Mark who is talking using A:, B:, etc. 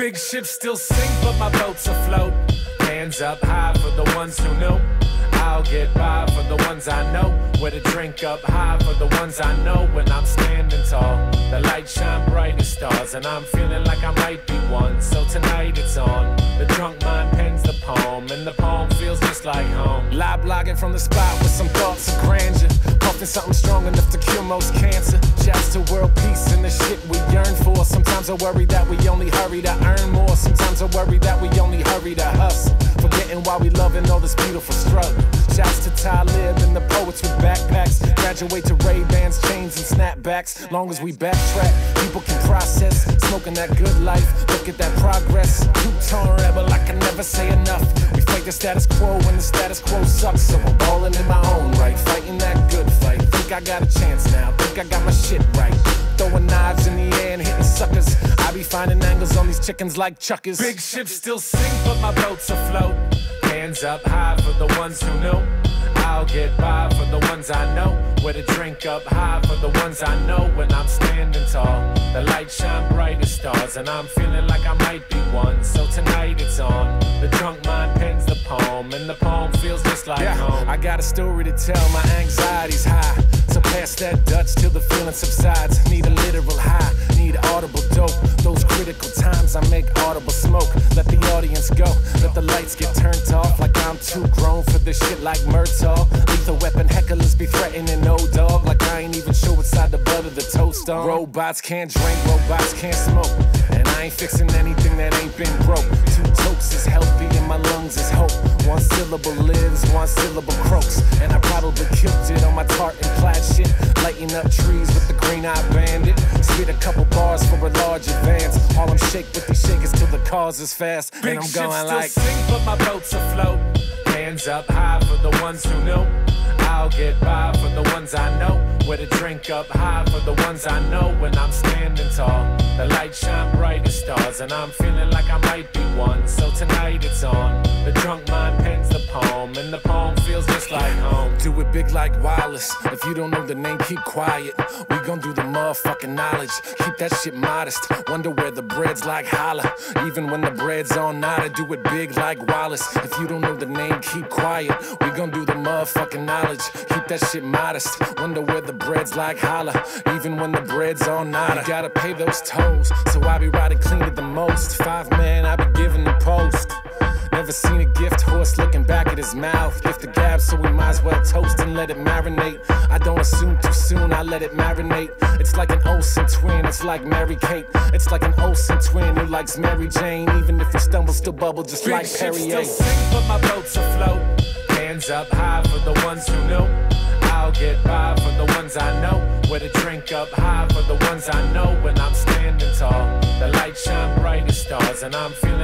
A: Big ships still sink, but my boat's afloat. Hands up high for the ones who knew. I'll get by for the ones I know. Where to drink up high for the ones I know. When I'm standing tall, the lights shine bright as stars, and I'm feeling like I might be one. So tonight it's on. The drunk mind pens the poem, and the poem feels just like home. Live blogging from the spot with some thoughts of grandeur. Puffing something strong enough to cure most cancer. Shouts to world peace and the shit we yearn for. Sometimes I worry that we only hurry to earn more. Sometimes I worry that we only hurry to hustle, forgetting why we loving all this beautiful struggle. Shouts to Talib and the poets with backpacks. Graduate to Ray-Bans, chains and snapbacks. Long as we backtrack, people can process. Smoking that good life, look at that progress. Two-tone rebel, I can never say enough. We fight the status quo when the status quo sucks. So I'm balling in my own right, fighting that good fight. Think I got a chance now, think I got my shit right. Throwing knives in the air and hitting suckers. I be finding angles on these chickens like chuckers. Big ships still sink, but my boat's afloat. Hands up high for the ones who knew. I'll get by for the ones I know. Where to drink up high for the ones I know. When I'm standing tall, the lights shine bright as stars, and I'm feeling like I might be one. So tonight it's on. The drunk mind pens the poem, and the poem feels just like home. I got a story to tell, my anxiety's high. So pass that Dutch till the feeling subsides. Need a literal high, need audible dope. Those critical times I make audible smoke. Let the audience go, let the lights get turned off. Like I'm too grown for this shit like Murtaugh. Lethal weapon hecklers be threatening no dog. Like I ain't even sure what's side the butter the toast on. Robots can't drink, robots can't smoke. And I ain't fixing anything that ain't been broke. Two tokes is healthy and my lungs is hope. One syllable lives, one syllable croaks. And I probably killed it on my tartan plaid shit. Lighting up trees with the green-eyed bandit. Spit a couple bars for a large advance. Harlem shake with these shakers till the cars is fast.
B: Big
A: and I'm going like
B: sink, but my boat's afloat.
A: hands up high for the ones who knew. I'll get by for the ones I know. Where to drink up high for the ones I know. When I'm standing tall, the lights shine bright as stars, and I'm feeling like I might be one. So tonight it's on. The drunk mind pens the poem, and the poem feels just like home. Do it big like Wallace. If you don't know the name, keep quiet. We gon' do the motherfucking knowledge. Keep that shit modest. Wonder where the bread's like holla. Even when the bread's on nada, do it big like Wallace. If you don't know the name, keep quiet. We gon' do the motherfucking knowledge. Keep that shit modest. Wonder where the bread's like holla. Even when the bread's on nada, you gotta pay those tolls. So I be riding clean at the most. 5 man, I be giving the post. Never seen a gift horse looking back at his mouth. Gift the gab, so we might as well toast and let it marinate. I don't assume too soon, I let it marinate. It's like an Olsen twin, it's like Mary Kate. It's like an Olsen twin who likes Mary Jane. Even if we stumble, still bubble just
B: Big
A: like
B: ships
A: Perrier.
B: still sink, but my boat's afloat.
A: Hands up high for the ones who knew. I'll get by for the ones I know. Where to drink up high for the ones I know. When I'm standing tall, the lights shine bright as stars, and I'm feeling